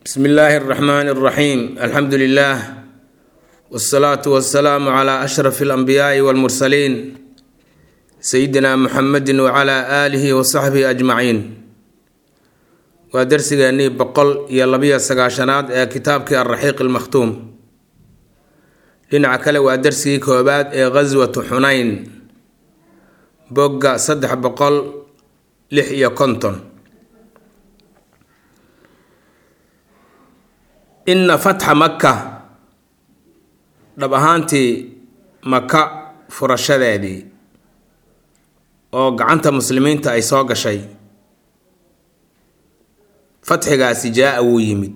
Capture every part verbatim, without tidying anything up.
بسم الله الرحمن الرحيم الحمد لله والصلاة والسلام على أشرف الأنبياء والمرسلين سيدنا محمد وعلى آله وصحبه أجمعين ودرسيني بقول يلبيا سقاشنات كتابك الرحيق المختوم لنعكل ودرسي كوبات غزوة حنين بقى صدح بقول لحية كنتن إن فتح مكة دبهانتي مكة فرشدادي oo gacanta muslimiinta ay soo gashay fatxigaasi jaa uu yimid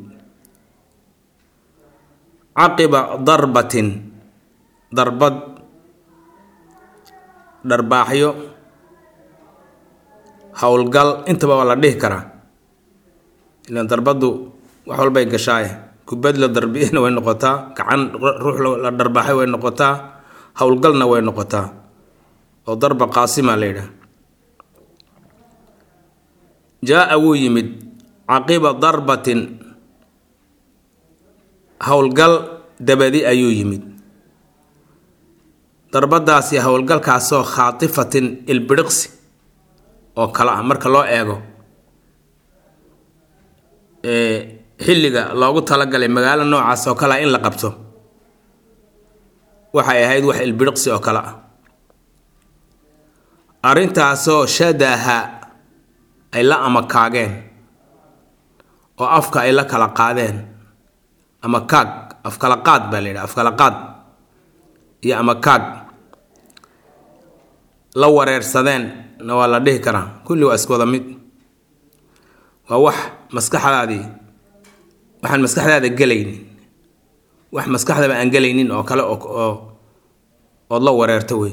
aqiba darbatin darbad darbaaxyo hawlgal intaba la dhihi karaa ila darbadu wax walba ay gashay kubad la darbiyana way noqotaa gacan ruux la darbaaxay way noqotaa hawlgalna way noqotaa oo darba qaasima leeyahay jaa uu yimid aqiba darbatin hawlgal dabadi ayuu yimid darbadaasi hawlgalkaas oo khaatifatin ilbiriqsi oo kala marka loo eego ee xilliga loogu talagalay magaalo noocaas oo kala in la qabto waxay ahayd wax ilbiriqsi oo kala arintaasoo shadaha ay la amakaageen oo afka ay la kala qaadeen ama kaag af kala qaad baa leeyahay af kala qaad iyo ama kaag la wareersadeen na waa la dhihi karaa kulli waa isku wada mid waa wax maskaxdaadii waxaan maskaxdaada galaynin wax maskaxdaada aan galaynin oo kale oo oo la wareerto way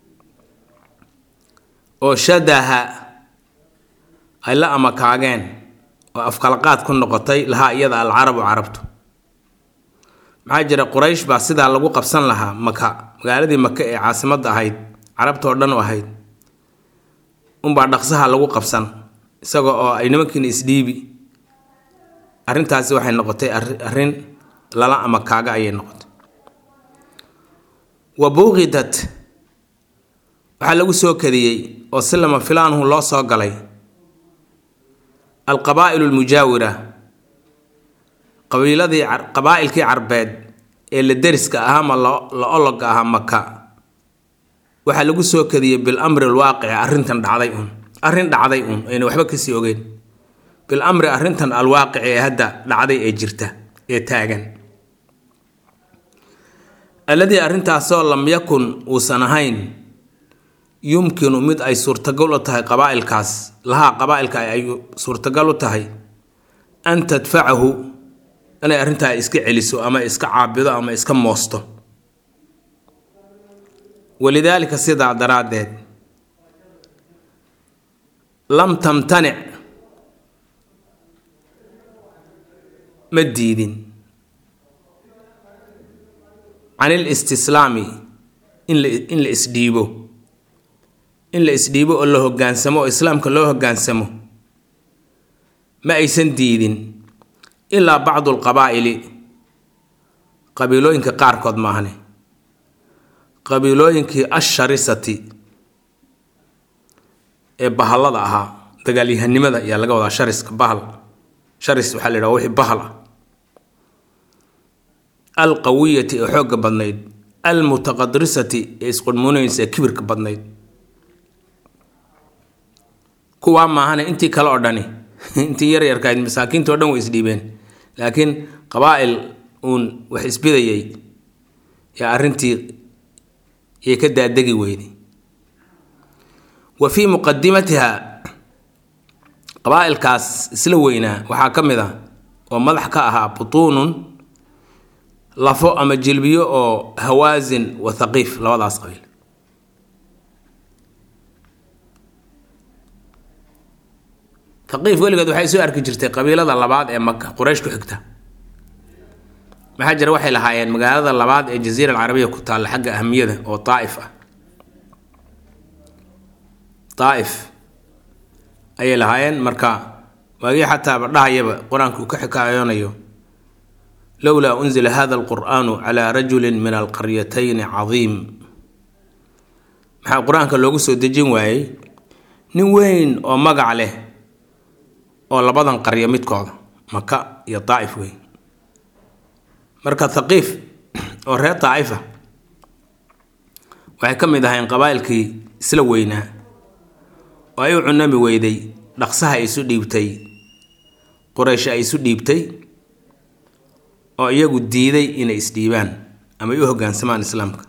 oo shadaha ay la amakaageen oo afkalaqaad ku noqotay laha iyada al arab arabtu maxaa jira quraysh baa sida lagu qabsan lahaa maka magaaladii maka ee caasimadda ahayd carabta oo dhan u ahayd um baa dhaqsaha lagu qabsan isagoo oo ay nimankiina isdhiibi arintaasi waxay noqotay arin lala amakaaga ayay noqotay wa buuqidat waxa lagu soo kadiyay oo sallama filaanhu loo soo galay القبائل المجاورة قبيلة قبائل كي عربيد اللي درس كأهم الله كأهم مكة وحلقوا سو كذي بالأمر الواقع أرنتن دعضيهم أرنت دعضيهم يعني وحبك السيوجين بالأمر أرنتن الواقع هذا دعضي أجرته يتاجن الذي أرنت أصلا لم يكن وسنهين يمكن مد أي suurtagal tahay qabaa'il kaas laha qabaa'ilka ay suurtagal tahay an tadfacahu inay arinta iska celiso ama iska caabido ama iska moosto walidaalika sida daraadeed lam tamtani madidin عن الاستسلام in la in la isdiibo in la isdhiibo oo la hogaansamo islaamka loo hogaansamo ma aysan diidin ilaa bacd alqabaa'ili qabiilooyinka qaarkood maahane qabiilooyinkii asharisati ee bahalada ahaa dagaalyahanimada ayaa laga wadaa shariska bahal sharis waxaa la yidhaha wixii bahal ah alqawiyati ee xoogga badnayd almutaqadrisati ee isqudmuunaysa ee kibirka badnayd kuwa maahane intii kale oo dhani intii yar yar kayd masaakiinta oo dhan way isdhiibeen laakiin qabaa'il uun wax isbidayay ya arintii ee ka daadagi weeyday wa fi muqaddimatiha qabaa'ilkaas isla weynaa waxaa ka mid ah oo madax ka ahaa butuunun lafo ama jilbiyo oo hawaazin wa thaqiif labadaas qabiil ثقيف ولقد waxay soo arki jirtay qabiilada labaad ee Makka Quraysh ku xigta maxaa jira waxay lahaayeen magaalada labaad ee Jasiira Carabiga ku taal xagga ahamiyada oo Taif ah Taif ay lahaayeen marka wagi xataa badhayaba quraanku ka xikaayonayo لولا أنزل هذا القرآن على رجل من القريتين عظيم maxaa quraanka loogu soo dejin waayay nin weyn oo magac leh oo labadan qaryo midkooda Maka iyo Taif weyn marka Thaqif oo reer Taifa waxay ka mid ahayn qabaa'ilkii isla weynaa oo ay u cunami weyday dhaqsaha isu dhiibtay Quraysh ay isu dhiibtay oo iyagu diiday inay isdhiibaan ama ay u hoggaansamaan islaamka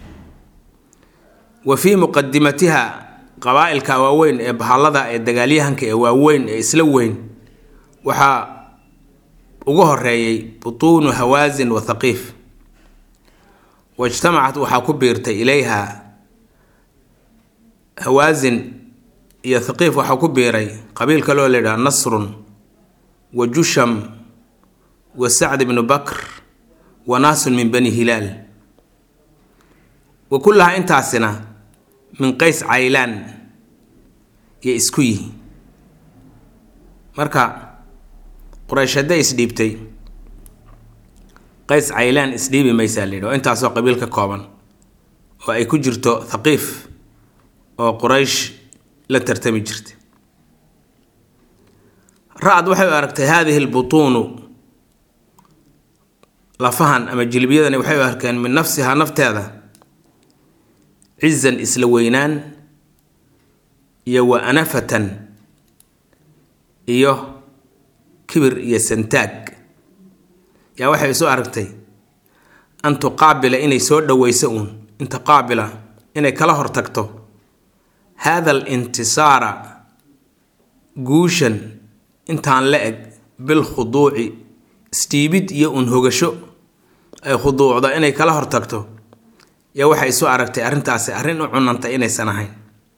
وفي مقدمتها قبائل كواوين ee bahallada ee dagaalyahanka ee waaweyn ee isla weyn waxa ugu horeeyay butuun Hawazin wa Thaqif wajtamacad waxa ku biirtay ilayha Hawazin iyo Thaqif waxa ku biiray qabiilka loo leeyahay Nasr wa Jusham wa Sa'd ibn Bakr wa naas min bani Hilal وكلها intaasina من قيس عيلان يسكوي مركا قريش هدا اسديبتي قيس عيلان اسديبي ما يساليدو انت سو قبيلك كوبان oo ay ku jirto Thaqif oo Quraysh la tartami jirtay raad waxay aragtay hadhihi albutun la fahan ama jilbiyadani waxay arkeen min nafsiha nafteeda عزا إسلوينان يو أنفة إيو كبر يسنتاج يا واحد يسوع عرفتي أن تقابل إني سود ويسون أنت قابلة إني كله ارتكتو هذا الانتصار جوشن أنت عن لقج بالخضوع استيبد يؤن هوجشو أي خضوع ده إني كله ارتكتو يا waxay soo aragtay arintaasi arin u cunantay inay sanahayn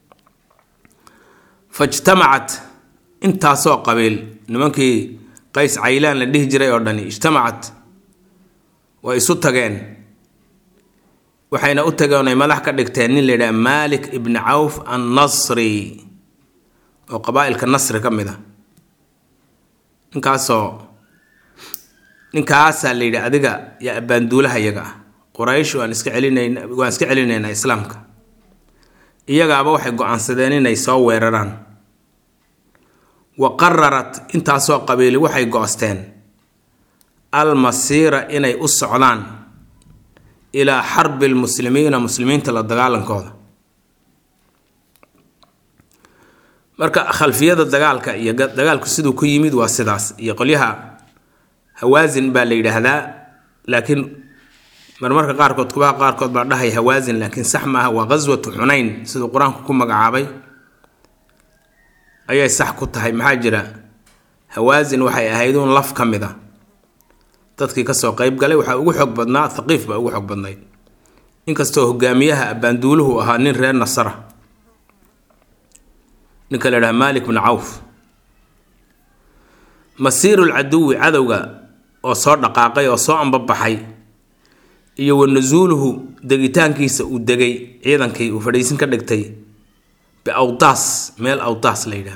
fajtamacat inta soo qabil nimankii qays caylaan la dhigi jiray oo dhani ijtamacat way isu tageen waxayna u tagoonay madax ka dhigteen nin leeyahay Malik ibn Auf an-Nasri oo qabaa'ilka Nasr kamida ninkaasoo ninkaas leeyahay adiga ya abanduulaha iyaga Quraysh waan iska celinayna waan iska celinayna islaamka iyagaaba waxay go'aansadeen inay soo weeraraan wa qarrarat inta soo qabiili waxay go'asteen al masira inay u socdaan ila harb al muslimiina muslimiinta la dagaalankooda marka khalfiyada dagaalka iyo dagaalku sidoo ku yimid waa sidaas iyo qolyaha Hawazin baa la yiraahdaa laakiin marmarka qaarkood kuba qaarkood baa dhahay Hawazin laakiin sax ma aha waa ghazwatu Hunayn sidoo quraanku ku magacaabay ayay sax ku tahay maxaa jira Hawazin waxay ahaydun laf kamida dadkii ka soo qayb galay waxa ugu xog badnaa Thaqif baa ugu xog badnayd inkastoo hogaamiyaha abanduuluhu ahaa nin reer Nasra ninka la yiraahdo Malik ibn Auf masirul aduwi cadawga oo soo dhaqaaqay oo soo ambabaxay iyo wanuzuluhu degitaankiisa uu degay ciidankii uu fadhiisin ka dhigtay bi awtaas meel awtaas leeyda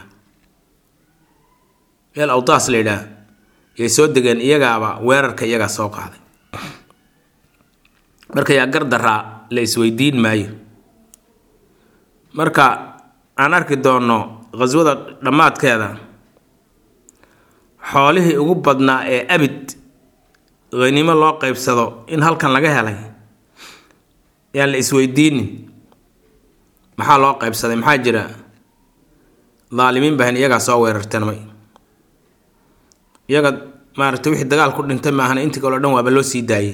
meel awtaas leeyda ay soo degeen iyagaaba weerarka iyaga soo qaaday marka yaa gardara la isweydiin maayo marka aan arki doono ghazwada dhamaadkeeda xoolihii ugu badnaa ee abid غنيمة الله قيب صدو إن هل كان لقاها لي يعني الإسويديني محا الله قيب صدو محاجرة ظالمين بهن يقع صوير ارتنمي يقع ما ارتويح الدقال كل انتمى هنا انت قولوا دون وابلو سيداي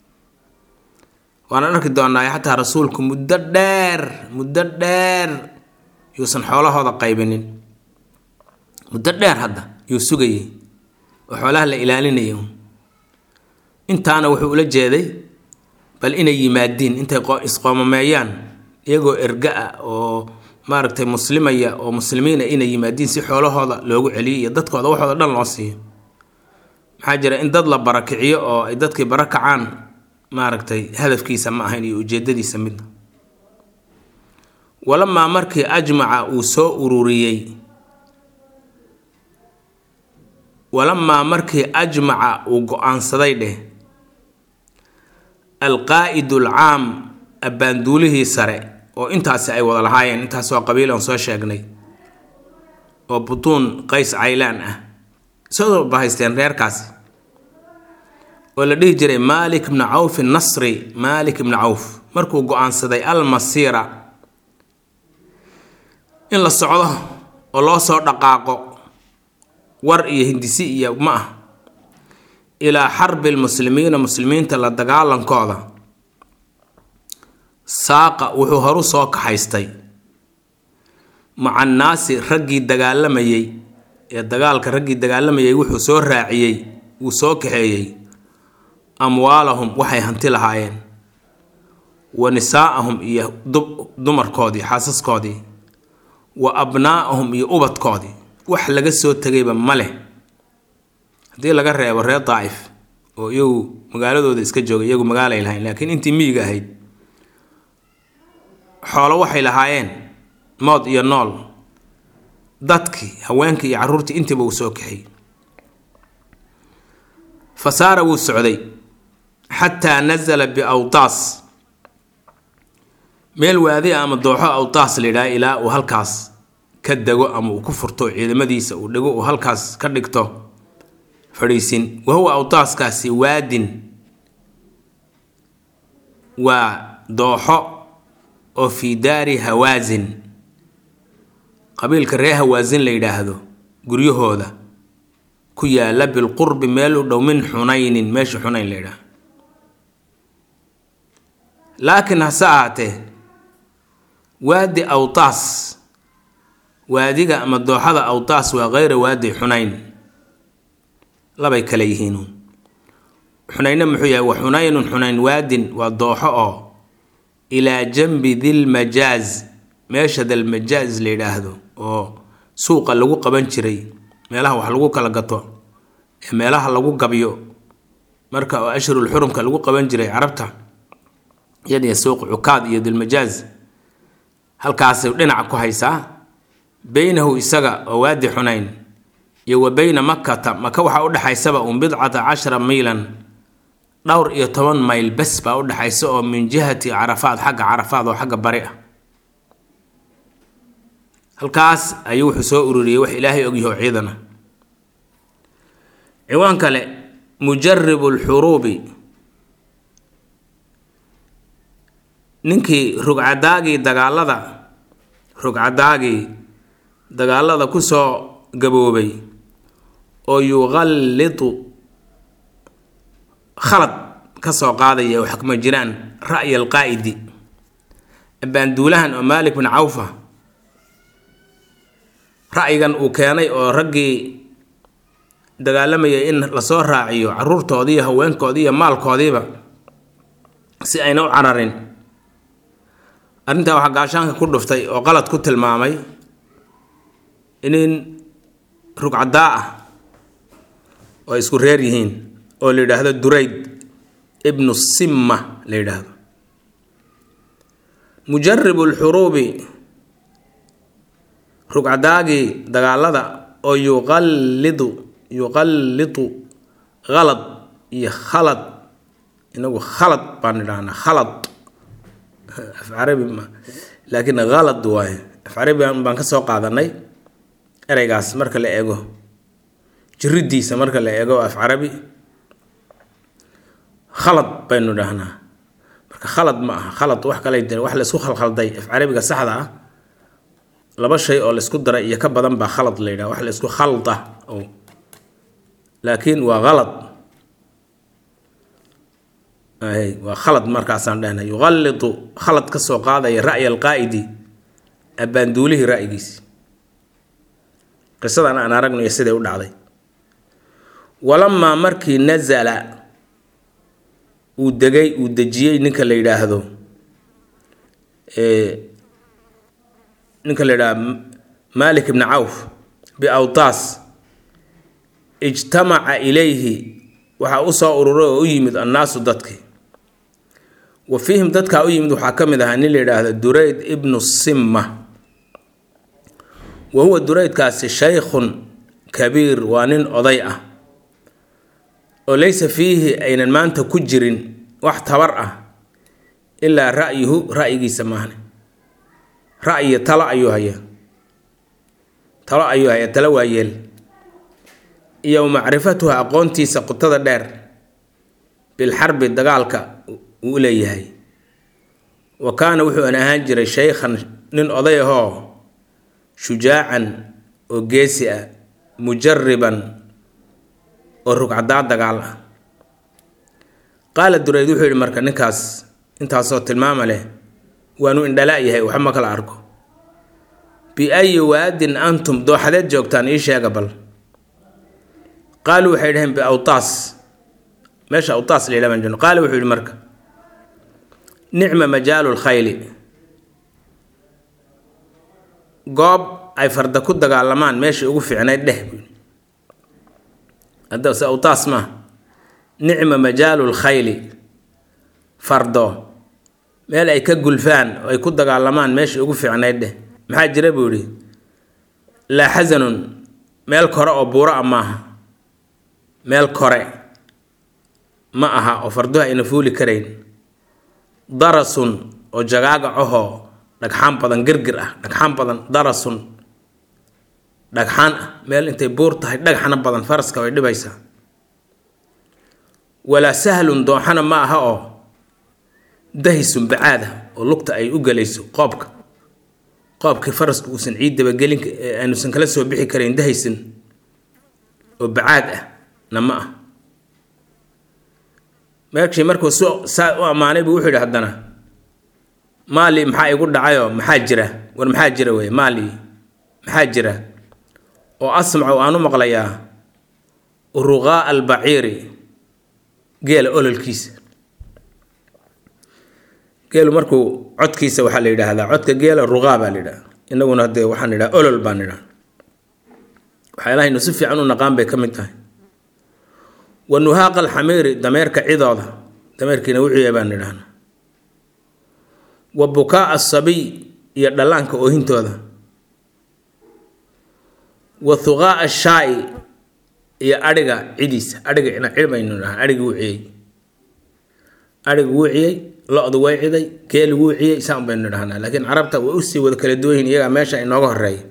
وانا نركد دوانا حتى رسولكم مددر مددر يوصن حوله هذا قيبنين مددر هذا يوسوغي وحولها لإلالين يوم intaana wuxuu ula jeeday bal inay yimaadeen intay isqoomameeyaan iyagoo ergaa oo maaragtay muslimaya oo muslimiina inay yimaadeen si xoolahooda loogu celiyo iyo dadkooda waxooda dhan loo siiyo maxaa jira in dad la barakiciyo oo ay dadkii barakacaan maaragtay hadafkiisa ma ahayn iyo ujeedadiisa mid walama markii ajmaca uu soo ururiyay walama markii ajmaca uu go'aansaday dheh alqaa'idu alcaam abbaanduulihii sare oo intaasi ay wada lahaayeen. intaas waa qabiil aan soo sheegnay oo butuun qays caylaan ah soo bahaysteen reerkaasi oo la dhihi jiray maalik ibn cawf an-nasri. maalik ibn cawf markuu go'aansaday almasiira in la socdo oo loo soo dhaqaaqo war iyo hindisi iyo ma ah ilaa xarbi almuslimiina muslimiinta la dagaalankooda, saaqa wuxuu horu soo kaxaystay maca annaasi raggii dagaalamayay ee dagaalka raggii dagaalamayay wuxuu soo raaciyey wuu soo kaxeeyey amwaalahum waxay hanti lahaayeen wa nisaa'ahum iyo dumarkoodii xaasaskoodii wa abnaa'ahum iyo ubadkoodii. wax laga soo tegayba ma leh haddii laga reebo reer daa'if oo iyagu magaaladooda iska joogay. iyagu magaalay lahayn laakiin intii miyiga ahayd xoolo waxay lahaayeen mood iyo nool. dadkii haweenkii iyo carruurtii intiiba uu soo kaxay. fasaara wuu socday xataa nazala biawtaas meel waadi ama dooxo awtaas la yidhaha ilaa uu halkaas ka dego ama uu ku furto ciidamadiisa uu dhigo uu halkaas ka dhigto fadhiisin. wahuwa awtaaskaasi waadin waa dooxo oo fii daari hawaasin qabiilka reer hawaasin la yidhaahdo guryahooda ku yaala bilqurbi meel u dhow min xunaynin meesha xunayn la yidhaahdo. laakiin hase ahaatee waadi awtaas waadiga ama dooxada awtaas waa kayra waadi xunayn, labay kale yihiin. xunayna muxuu yahay? wa xunaynun xunayn waadin waa dooxo oo ilaa janbi dilmajaaz meesha dalmajaaz la yidhaahdo oo suuqa lagu qaban jiray, meelaha wax lagu kala gato ee meelaha lagu gabiyo marka oo ashhurul xurumka lagu qaban jiray carabta iyadii suuq cukaad iyo dilmajaaz. halkaasay dhinac ku haysaa baynahu isaga oo waadi xunayn iyo wa bayna makkata maka waxaa u dhaxaysaba un bidcata cashara miilan dhowr iyo toban mayl bes baa u dhaxaysa oo min jihati carafaad xagga carafaad oo xagga bari ah. halkaas ayuu wuxuu soo ururiyey wax ilaahay ogyaho ciidana. ciwaan kale mujarribu alxuruubi ninkii rugcadaagii dagaalada rugcadaagii dagaalada ku soo gaboobay oo yuqallidu khalad ka soo qaadaya wax kuma jiraan ra'yi alqaa'idi abbaanduulahan oo maalik bin cawfa ra'yigan uu keenay oo raggii dagaalamayay in la soo raaciyo carruurtoodii iyo haweenkoodii iyo maalkoodiiba si ayna u cararin. arrintaa waxaa gaashaanka ku dhuftay oo qalad ku tilmaamay inin rugcadaa ah oo isku reer yihiin oo la yidhaahdo durayd ibnu simma la yidhaahdo. mujarribu alxuruubi rugcadaagii dagaalada oo yuqallidu yuqallidu khalad iyo khalad inagu khalad baan idhahnaa khalad af carabi ma laakiin khalad waaye af carabi baan ka soo qaadanay ereygaas marka la eego jiridiisa marka la eego af carabi khalad baynu dhahnaa. marka khalad ma aha khalad wax kale jira wax la isku khalkhalday af carabiga saxda ah laba shay oo la isku daray iyo ka badan baa khalad la yidhaha wax la isku khalda oo laakiin waa khalad ay waa khalad markaasaan dhahnay yuqallidu khalad ka soo qaadaya ra'yi alqaa'idi abbaanduulihii ra'yigiisi. qisadan aan aragno iyo siday u dhacday. walamaa markii nazala uu degay uu dejiyey ninka la yidhaahdo ninka la yidhaahdo maalik ibni cawf biawtaas ijtamaca ilayhi waxaa u soo ururay oo u yimid annaasu dadkii. wa fiihim dadkaa u yimid waxaa ka mid ahaa nin la yidhaahdo durayd ibnu simma. wa huwa duraydkaasi shaykhun kabiir waa nin oday ah oo laysa fiihi aynan maanta ku jirin wax tabar ah ilaa ra'yuhu ra'yigiisa maahne ra'yi talo ayuu hayaa talo ayuu hayaa talo waa yeel iyo macrifatuha aqoontiisa qotada dheer bilxarbi dagaalka uu leeyahay wa kaana wuxuu an ahaan jiray shaykhan nin oday ahoo shujaacan oo geesi ah mujarriban oo rugcadaa dagaal ah qaala Durayd wuxuu yidhi marka ninkaas intaasoo tilmaama leh waanu indhala yahay waxa ma kala arko bi ay waadin antum dooxadeed joogtaan ii sheega bal qaalu waxay dhaheen bi awtaas meesha awtaas leeyahay man jano qaala wuxuu yidhi marka nicma majaalul khayli goob ay farda ku dagaalamaan meesha ugu fiicnayd dheh hadda sa awtaas ma nicma majaalul khayli fardo meel ay ka gulfaan oo ay ku dagaalamaan meesha ugu fiicnayd dheh maxaa jira buu yidhi laa xasanun meel kore oo buuro ah maaha meel kore ma aha oo farduhu ayna fuuli karayn darasun oo jagaaga ahoo dhagxaan badan girgir ah dhagxaan badan darasun dhagxaan ah meel intay buur tahay dhagxana badan faraska way dhibaysaa walaa sahlun dooxana ma aha oo dahisun bacaada oo lugta ay u galayso qoobka qoobkii faraska uusan ciid dabagelin aanusan kala soo bixi karayn dahisun oo bacaad ah na ma ah meeshii markuu soo saa u ammaanay buu wuxuu yidhi haddana maali maxaa igu dhacayoo maxaa jira war maxaa jira wey maali maxaa jira oo asmacu aan u maqlayaa ruqaa albaciiri geela ololkiisa geelu markuu codkiisa waxaa la yidhaahdaa codka geela ruqaa baa la yidhaha inaguna haddee waxaan idhaha olol baan idhaha waxyaalahaynu si fiican u naqaan bay ka mid tahay wa nuhaaqa alxamiiri dameerka cidooda dameerkiina wuxuuya baan idhahna wa bukaa asabiy iyo dhallaanka oohintooda wa thuqaa ashaa'i iyo adhiga cidiisa adhiga ina cid baynu idhaha adhigi wuu ciyey adhigu wuu ciyey lo-du way ciday geeli wuu ciyey saan baynu idhahnaa laakiin carabta way usii wada kala duwan yihiin iyagaa meesha inooga horeeya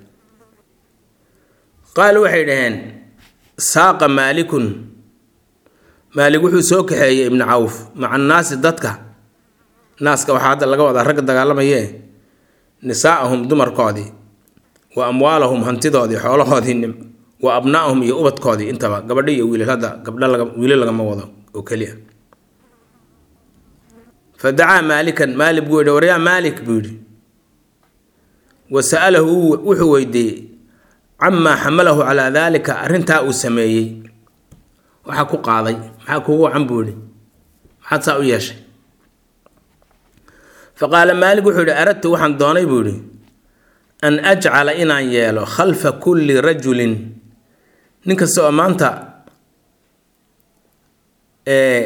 qaalu waxay dhaheen saaqa maalikun maalig wuxuu soo kaxeeyey ibnu cawf maca annaasi dadka naaska waxaa hadda laga wadaa ragga dagaalamayee nisaa'ahum dumarkoodii wa amwaalahum hantidoodii xoolahoodii wa abnaa'ahum iyo ubadkoodii intaba gabadho iyo wiilal hadda gabdho laga wiilal lagama wado oo keliya fadacaa maalikan maalik buu yidhi waryaa maalik buu yidhi wa sa'alahu wuxuu weydiiyey camaa xamalahu calaa daalika arrintaa uu sameeyey waxaa ku qaaday maxaa kugu wacan buu yidhi maxaad saa u yeeshay faqaala maalik wuxuu yidhi aradtu waxaan doonay buu yidhi an ajcala inaan yeelo khalfa kulli rajulin nin kasta oo maanta ee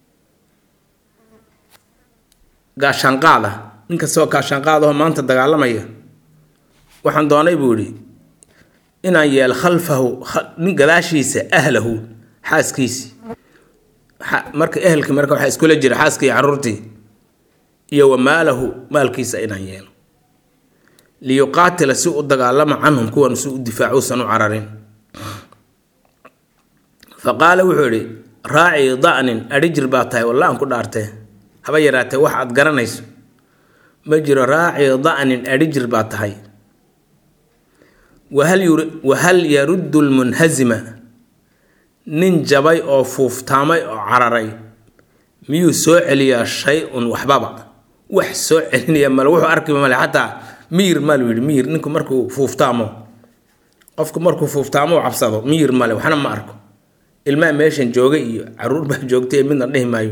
gaashaanqaada nin kasta oo gaashaanqaada oo maanta dagaalamaya waxaan doonay buu yidhi inaan yeelo khalfahu nin gadaashiisa ahlahu xaaskiisi marka ehelkii marka waxaa iskula jira xaaskii caruurtii iyo wa maalahu maalkiisa inaan yeelo liyuqaatila si u dagaalama canhum kuwan si u difaaco uusan u cararin faqaala wuxuu yidhi raaci da'nin adhi jir baa tahay walla aan ku dhaartee haba yaraatee wax aad garanayso ma jiro raaci da'nin adhi jir baa tahay wahal yaruddu lmunhazima nin jabay oo fuuftaamay oo cararay miyuu soo celiyaa shay-un waxbaba wax soo celinaya male wuxuu arkiba male xataa miyir malu yidhi miyir ninku markuu fuuftaamo qofku markuu fuuftaamo u cabsado miyir male waxna ma arko ilmaha meeshan jooga iyo caruur baa joogtay midna dhihi maayo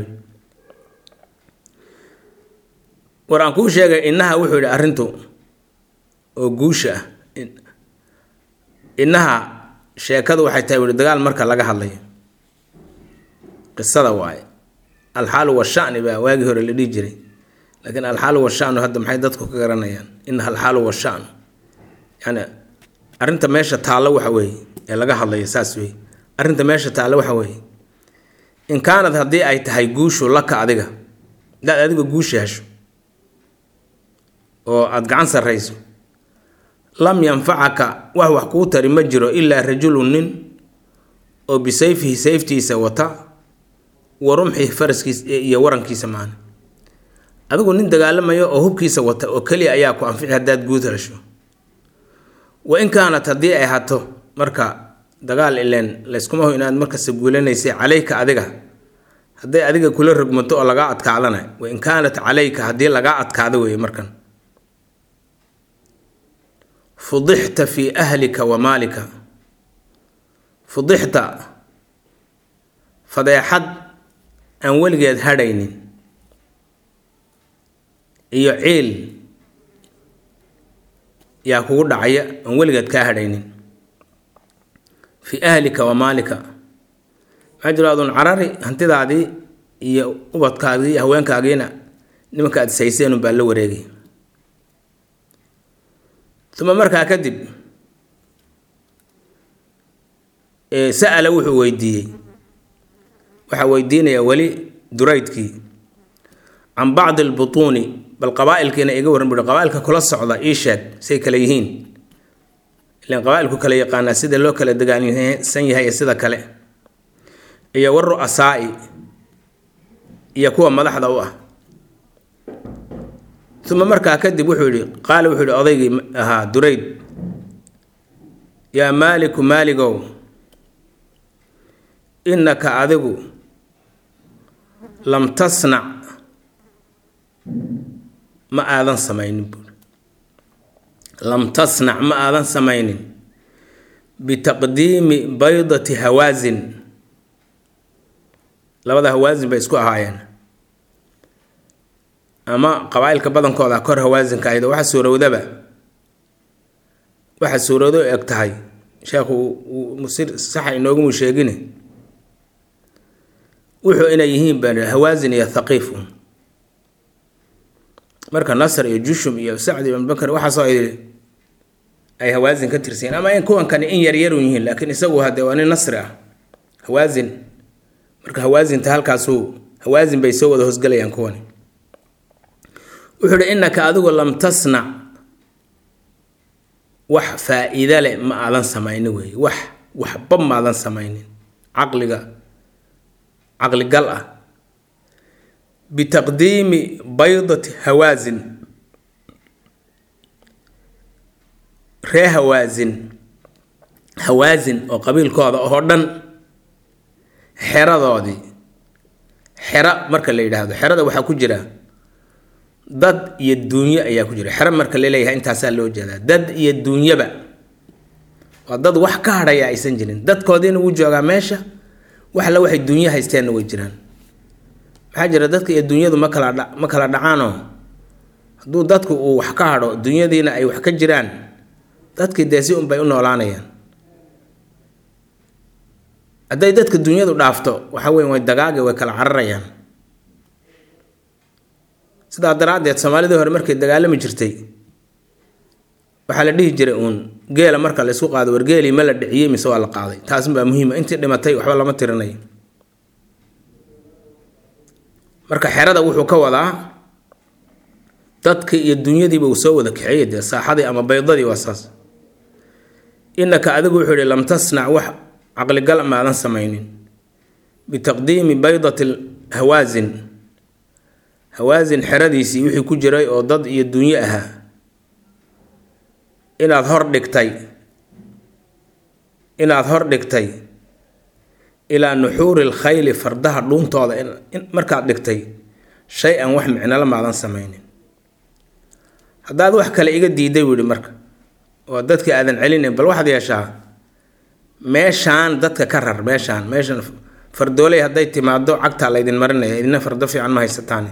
war aan kuu sheegay innaha wuxuu yidhi arrintu oo guusha ah innaha sheekadu waxay tahay weli dagaal marka laga hadlayo qisada waaye alxaalu washani baa waagii hore la dhihi jiray laakiin alxaalu washanu hadda maxay dadku ka garanayaan inaha alxaalu washanu yani arrinta meesha taallo waxa weeye ee laga hadlayo saas weeye arrinta meesha taallo waxa weeye in kaanad haddii ay tahay guushu laka adiga daad adiga guusha hesho oo aad gacan sarrayso lam yanfacaka wax wax kuu tari ma jiro ilaa rajulun nin oo bisayfihi sayftiisa wata wa rumxihi faraskiisa iyo warankiisa maana adigu nin dagaalamayo oo hubkiisa wata oo kaliya ayaa ku anfici haddaad guud hesho wa in kaanat haddii ay hato marka dagaal ileen layskuma ho inaad markasta guulanaysay calayka adiga hadday adiga kula rogmato oo lagaa adkaadana wa in kaanat calayka haddii lagaa adkaado weeye markan fudixta fii ahlika wa maalika fudixta fadeexad aan weligeed hadhaynin iyo ciil yaa kugu dhacaya aan weligeed kaa hadhaynin fii ahlika wa maalika maxaa jiro adun carari hantidaadii iyo ubadkaagii iyo haweenkaagiina nimanka aad sayseen baa la wareegay uma markaa kadib sa'ala wuxuu weydiiyey waxaa weydiinaya weli duraydkii can bacdi albutuuni bal qabaa'ilkiina iga warran buhi qabaa'ilka kula socda ii sheeg say kale yihiin ilaan qabaa'ilku kala yaqaanaa sida loo kala degaansan yahay sida kale iyo war ru'asaa'i iyo kuwa madaxda u ah uma markaa kadib wuxuu yidhi qaala wuxuu yidhi odaygii ahaa durayd yaa maaliku maaligow innaka adigu lam tasnac ma aadan samaynin buuri lam tasnac ma aadan samaynin bitaqdiimi baydati hawaasin labada hawaasin bay isku ahaayeen ama qabaa'ilka badankooda kor hawaasinka ayda waxa suurowdaba waxa suurowdo eg tahay sheekhu musir sax inoogu sheegine wuxuu inay yihiin baan hawaasin iyo thaqiif marka nasr iyo jushum iyo sacd ibn bakr waxa soo ay hawaasin ka tirsan ama in kuwan kan in yar yar yihiin laakiin isagu hada waa nin nasr ah hawaasin marka hawaasin ta halkaas uu hawaasin bay soo wada hoosgalayaan kuwan wuxuu yidhi innaka adigu lam tasnac wax faa'iida leh ma aadan samaynin weeye wax waxba maadan samaynin caqliga caqligal ah bitaqdiimi baydati hawaasin ree hawaasin hawaasin oo qabiilkooda oo dhan xeradoodii xera marka la yidhaahdo xerada waxaa ku jira dad iyo duunyo ayaa ku jira xero marka la leeyahay intaasaa loo jeedaa dad iyo duunyaba waa dad wax ka hadhaya aysan jirin dadkoodiina wuu joogaa meesha wax la waxay duunyo haysteenna way jiraan maxaa jira dadka iyo duunyadu ma kala ma kala dhacaanoo hadduu dadku uu wax ka hadho duunyadiina ay wax ka jiraan dadkii dee si unbay u noolaanayaan hadday dadka duunyadu dhaafto waxa weyn way dagaagi way kala cararayaan sidaa daraaddeed soomaalidii hore markay dagaalami jirtay waxaa la dhihi jiray uun geela marka la isku qaado wargeelii ma la dhiciyey mise waa la qaaday taas baa muhiima intii dhimatay waxba lama tirinayo marka xerada wuxuu ka wadaa dadkii iyo dunyadiiba uu soo wada kaxeeyay dee saaxadii ama baydadii waa saas innaka adigu wuxuu yihi lam tasnac wax caqligal maadan samaynin bitaqdiimi baydati hawaasin hawaasin xeradiisii wixii ku jiray oo dad iyo dunyo ahaa inaad hor dhigtay inaad hor dhigtay ilaa nuxuuri lkhayli fardaha dhuuntooda markaad dhigtay shay-an wax micnala maadan samaynin haddaad wax kale iga diiday buu yihi marka oo dadkii aadan celinayn bal waxaad yeeshaa meeshaan dadka ka rar meeshaan meeshan fardooley hadday timaado cagtaa laydin marinaya idina fardo fiican ma haysataan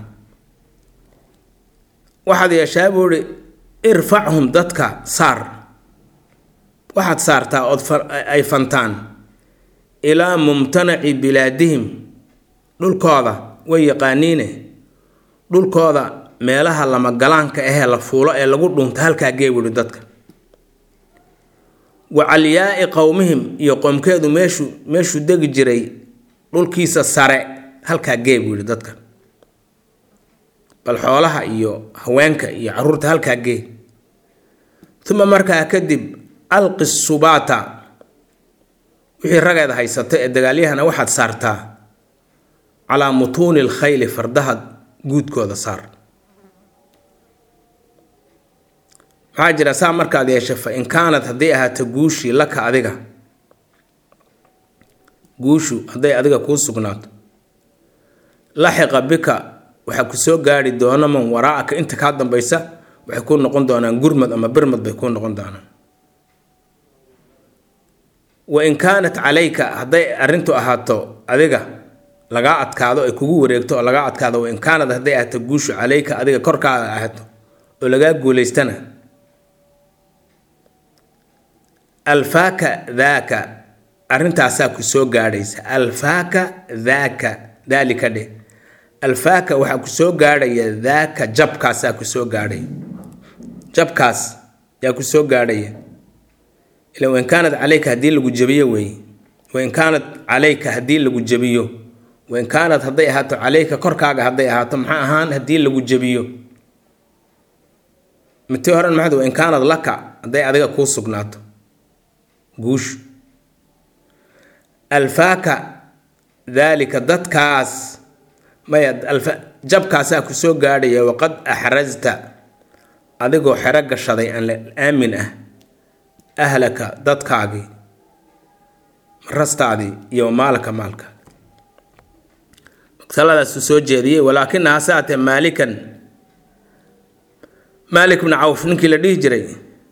waxaad yeeshaa buu yihi irfachum dadka saar waxaad saartaa ood ay fantaan ilaa mumtanaci bilaadihim dhulkooda way yaqaaniine dhulkooda meelaha lama galaanka ahee la fuulo ee lagu dhunta halkaa gee buuhi dadka wa calyaai qowmihim iyo qoomkeedu meeshu meeshuu degi jiray dhulkiisa sare halkaa gee buuhi dadka bal xoolaha iyo haweenka iyo caruurta halkaa gee uma markaa kadib alqi subaata wixii rageeda haysata ee dagaalyahana waxaad saartaa calaa mutuuni lkhayli fardaha guudkooda saar maxaa jira saa markaad yeesha fa in kaanad hadday ahaato guushii laka adiga guushu hadday adiga kuu sugnaato laxiqa bika waxaa ku soo gaari doona man waraa'aka inta kaa dambaysa waxay kuu noqon doonaan gurmad ama birmad bay kuu noqon doonaan wa in kaanat calayka hadday arrintu ahaato adiga lagaa adkaado ay kugu wareegto oo lagaa adkaado wa in kaanad hadday ahaato guushu calayka adiga korkaada ahaato oo lagaa guulaystana alfaaka daaka arrintaasaa ku soo gaadhaysa alfaaka daaka daalika dheh alfaaka waxaa ku soo gaadhaya daaka jabkaasaa ku soo gaadhaya jabkaas yaa ku soo gaadhaya ila wain kaanad calayka haddii lagu jabiyo weeye wain kaanad calayka haddii lagu jabiyo wain kaanad hadday ahaato calayka korkaaga hadday ahaato maxaa ahaan haddii lagu jabiyo mitii horan maxad wain kaanad laka hadday adiga kuu sugnaato guushu alfaaka daalika dadkaas maya jabkaasaa ku soo gaadhaya waqad axrasta adigoo xero gashaday aan aamin ah ahlaka dadkaagii marastaadii iyo maalka maalka masaladaasuu soo jeediyey walaakinaha saatee maalikan maalik bni cawf ninkii la dhihi jiray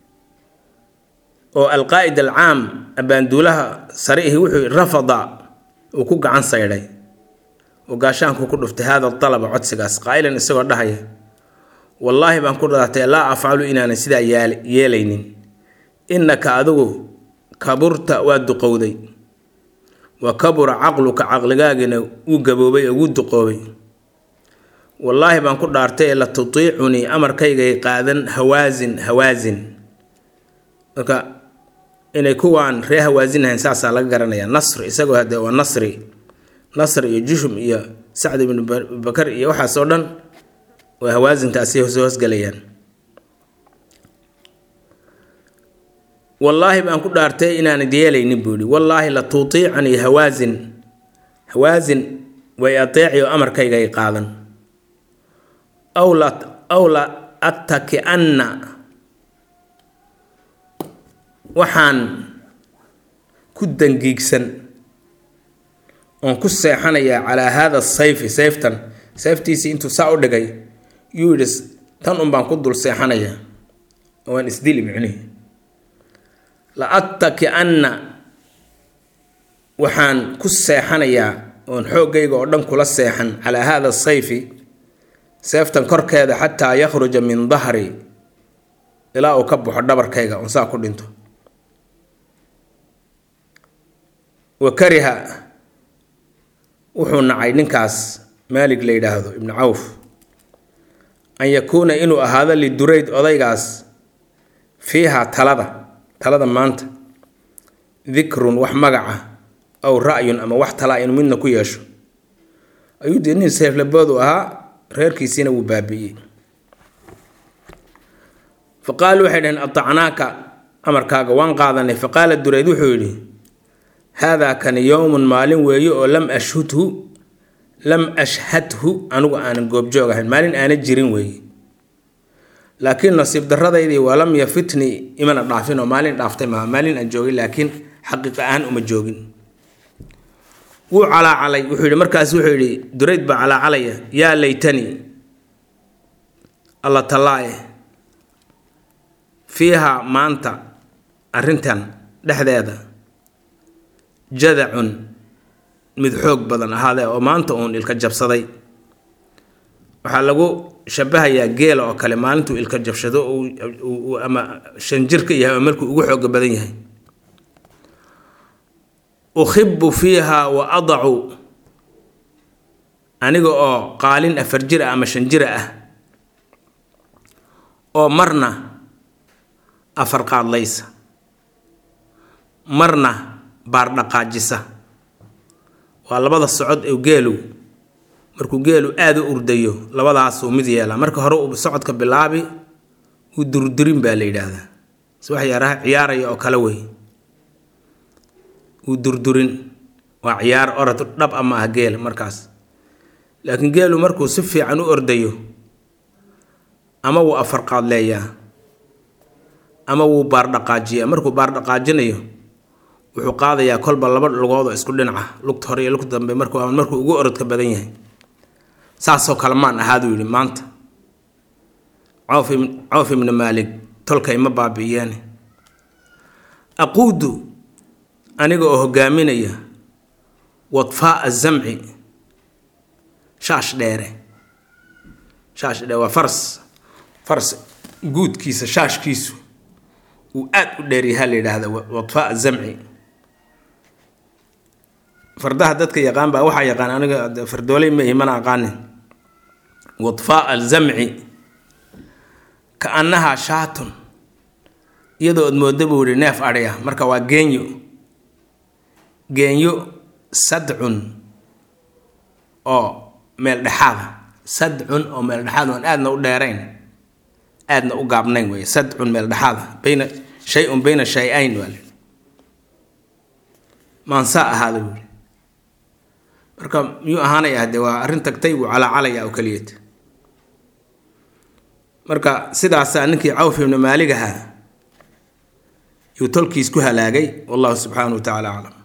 oo alqaa'id alcaam abaanduulaha sare ihi wuxuu rafada uu ku gacan saydhay oo gaashaanku ku dhuftay hada dalaba codsigaas qaa'ilan isagoo dhahaya wallaahi baan ku dhaartay laa afcalu inaanan sidaa yeelaynin innaka adigu kaburta waa duqowday wa kabura caqluka caqligaagina wuu gaboobay oo wuu duqoobay wallaahi baan ku dhaartay la tutiicunii amarkaygay qaadan hawaasin hawaasin marka inay kuwaan ree hawaasinahayn saasaa laga garanayaa nasr isagoo hadde waa nasri nasr iyo jushum iyo sacd ibnu bakar iyo waxaas oo dhan waa hawaasintaasi soo hoosgalayaan wallaahi baan ku dhaartay inaan yeelaynin buu yidhi wallaahi la tutiicanii hawaasin hawaasin way ateeci oo amarkayga ay qaadan aw la aw la attaki'anna waxaan ku dangiigsan oon ku seexanayaa calaa haada sayfi sayftan sayftiisii intuu saa u dhigay yuu yidhi tan un baan ku dul seexanayaa oo waan isdili micnihi la attaki'anna waxaan ku seexanayaa oon xooggayga oo dhan kula seexan calaa haada sayfi seeftan korkeeda xataa yakhruja min dahri ilaa uu ka baxo dhabarkayga oon saa ku dhinto wa kariha wuxuu nacay ninkaas maalig la yidhaahdo ibnu cawf an yakuuna inuu ahaado lidurayd odaygaas fiiha talada talada maanta dikrun wax magaca aw ra'yun ama wax talaa inuu midna ku yeesho ayuu dee nin seeflaboodu ahaa reerkiisiina wuu baabi'iyey fa qaaluu waxay dhaheen atacnaaka amarkaaga waan qaadanay fa qaala durayd wuxuu yidhi haadaa kani yowmun maalin weeye oo lam ashhudhu lam ashhadhu anigu aanan goobjoog ahayn maalin aana jirin weeye laakiin nasiib darradaydii walam yafitnii imana dhaafin oo maalin dhaaftay maaha maalin aan joogay laakiin xaqiiqa ahaan uma joogin wuu calaacalay wuxuu yidhi markaas wuxuu yidhi durayd baa calaacalaya yaa laytani alla tallaae fiiha maanta arrintan dhexdeeda jadacun mid xoog badan ahaadee oo maanta uun ilka jabsaday waxaa lagu shabahayaa geela oo kale maalintuu ilka jabshado ama shanjir ka yahay oo markuu ugu xooga badan yahay ukhibu fiiha wa adacu aniga oo qaalin afar jira ama shan jira ah oo marna afar qaadlaysa marna baardhaqaajisa waa labada socod ee geelu markuu geelu aad u urdayo labadaas uu mid yeelaa marka hore uu socodka bilaabi uu durdurin baa la yiraahdaa wax yaraha ciyaaraya oo kala way uu durdurin waa ciyaar orod dhab ama ah geel markaas laakiin geelu markuu si fiican u ordayo ama uu afar qaad leeyaa ama uu baar dhaqaajiya markuu baar dhaqaajinayo wuxuu qaadayaa kolba laba lugood oo isku dhinaca lugta hore iyo lugta dambe markuu markuu ugu orodka badan yahay saasoo kala maan ahaadu yiri maanta Auf Auf ibn Malik tolkay ma baabiyeen aquudu aniga oo hogaaminaya wadfaa az-zam'i shaash dheere shaash dheere waa fars fars guudkiisa shaashkiisu uu aad u dheer yahay la yiraahdo wadfaa az-zam'i fardaha dadka yaqaan baa waxa yaqaan aniga fardoolay ma iman aqaanin wadfaa az-zam'i kaanaha shaatun iyadoo ad moodo buu yiri neef ariya marka waa geenyo geenyo sadcun oo meel dhaxaad sadcun oo meel dhaxaad oo aadna u dheerayn aadna u gaabnayn way sadcun meel dhaxaad bayna shay'un bayna shay'ayn wal man saa ahadu marka miyu ahaanay ahde waa arin tagtay uu cala calaya oo kaliyad marka sidaas ninkii Auf ibn Malik ahaa yu tolkiis ku halaagay wallahu subhanahu wa ta'ala a'lam.